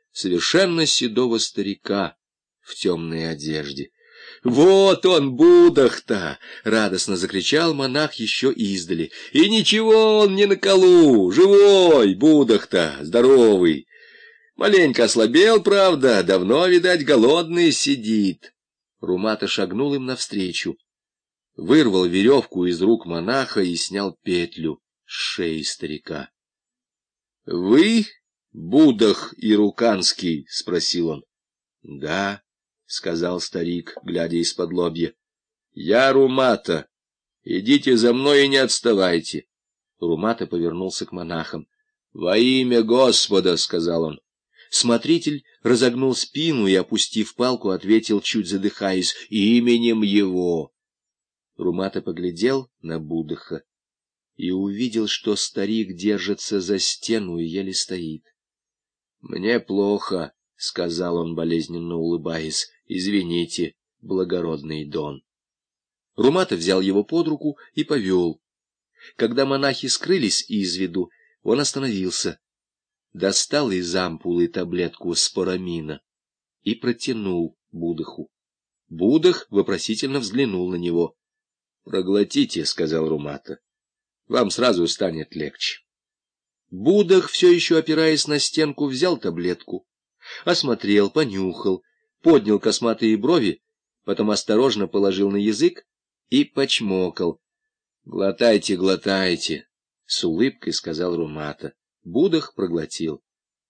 совершенно седого старика в темной одежде. «Вот он, Будах-то!» — радостно закричал монах еще издали. «И ничего он не на колу! Живой, Будах-то, здоровый! Маленько ослабел, правда, давно, видать, голодный сидит». Румата шагнул им навстречу, вырвал веревку из рук монаха и снял петлю с шеи старика. — Вы Будах Ируканский? — спросил он. — Да, — сказал старик, глядя из-под лобья. — Я Румата. Идите за мной и не отставайте. Румата повернулся к монахам. — Во имя Господа, — сказал он. Смотритель разогнул спину и, опустив палку, ответил, чуть задыхаясь, — именем его. Румата поглядел на Будаха и увидел, что старик держится за стену и еле стоит. — Мне плохо, — сказал он, болезненно улыбаясь. — Извините, благородный Дон. Румата взял его под руку и повел. Когда монахи скрылись из виду, он остановился, достал из ампулы таблетку спорамина и протянул Будаху. Будах вопросительно взглянул на него. — Проглотите, — сказал Румата. — Вам сразу станет легче. Будах, все еще опираясь на стенку, взял таблетку, осмотрел, понюхал, поднял косматые брови, потом осторожно положил на язык и почмокал. — Глотайте, глотайте, — с улыбкой сказал Румата. Будах проглотил.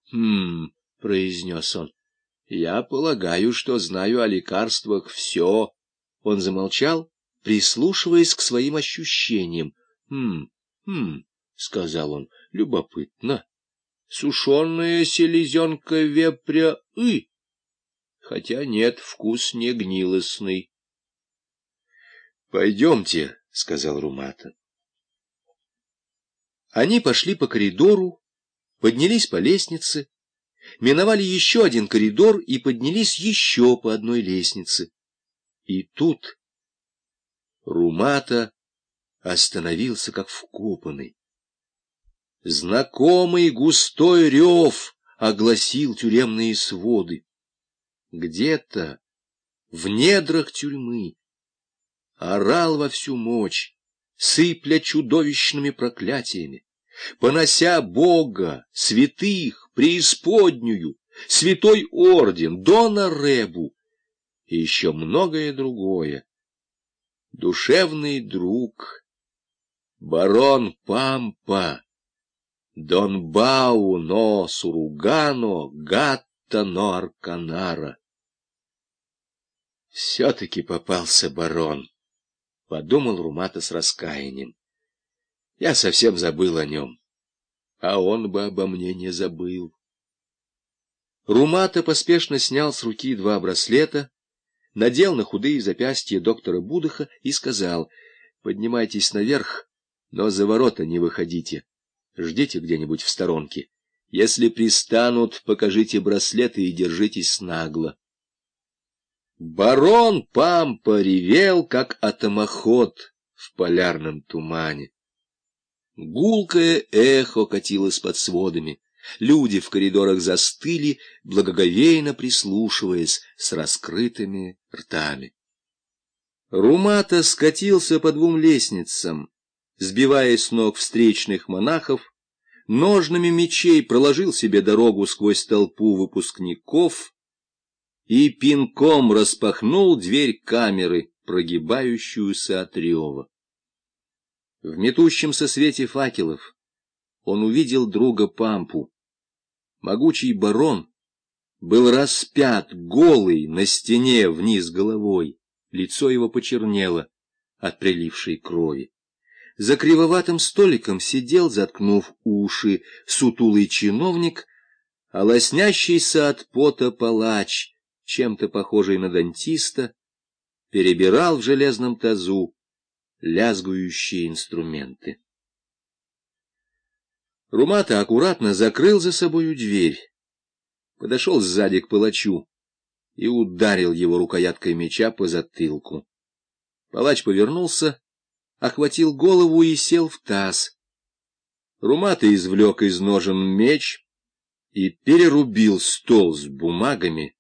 — произнес он, — я полагаю, что знаю о лекарствах все. Он замолчал, прислушиваясь к своим ощущениям. — сказал он, — любопытно. Сушеная селезенка вепря хотя нет, вкус не гнилостный. — Пойдемте, — сказал Румата. Они пошли по коридору, поднялись по лестнице, миновали еще один коридор и поднялись еще по одной лестнице. И тут Румата остановился как вкопанный. Знакомый густой рев огласил тюремные своды. Где-то в недрах тюрьмы орал во всю мощь, сыпля чудовищными проклятиями, понося Бога, святых, преисподнюю, святой орден, Дона Ребу и еще многое другое. Душевный друг, барон Пампа, Дон Бауно Суругано Гатта Ноарканара. Все-таки попался барон, — подумал Румата с раскаянием. Я совсем забыл о нем, а он бы обо мне не забыл. Румата поспешно снял с руки 2 браслета, надел на худые запястья доктора Будаха и сказал: — Поднимайтесь наверх, но за ворота не выходите. Ждите где-нибудь в сторонке. Если пристанут, покажите браслеты и держитесь нагло. Барон Пампа ревел, как атомоход в полярном тумане. Гулкое эхо катилось под сводами. Люди в коридорах застыли, благоговейно прислушиваясь с раскрытыми ртами. Румата скатился по 2 лестницам, сбивая с ног встречных монахов, ножнами мечей проложил себе дорогу сквозь толпу выпускников и пинком распахнул дверь камеры, прогибающуюся от рева. В метущемся свете факелов он увидел друга Пампу. Могучий барон был распят голый на стене вниз головой, лицо его почернело от прилившей крови. За кривоватым столиком сидел, заткнув уши, сутулый чиновник, а лоснящийся от пота палач, чем-то похожий на дантиста, перебирал в железном тазу лязгающие инструменты. Румата аккуратно закрыл за собою дверь, подошел сзади к палачу и ударил его рукояткой меча по затылку. Палач повернулся, охватил голову и сел в таз. Румата извлек из ножен меч, и перерубил стол с бумагами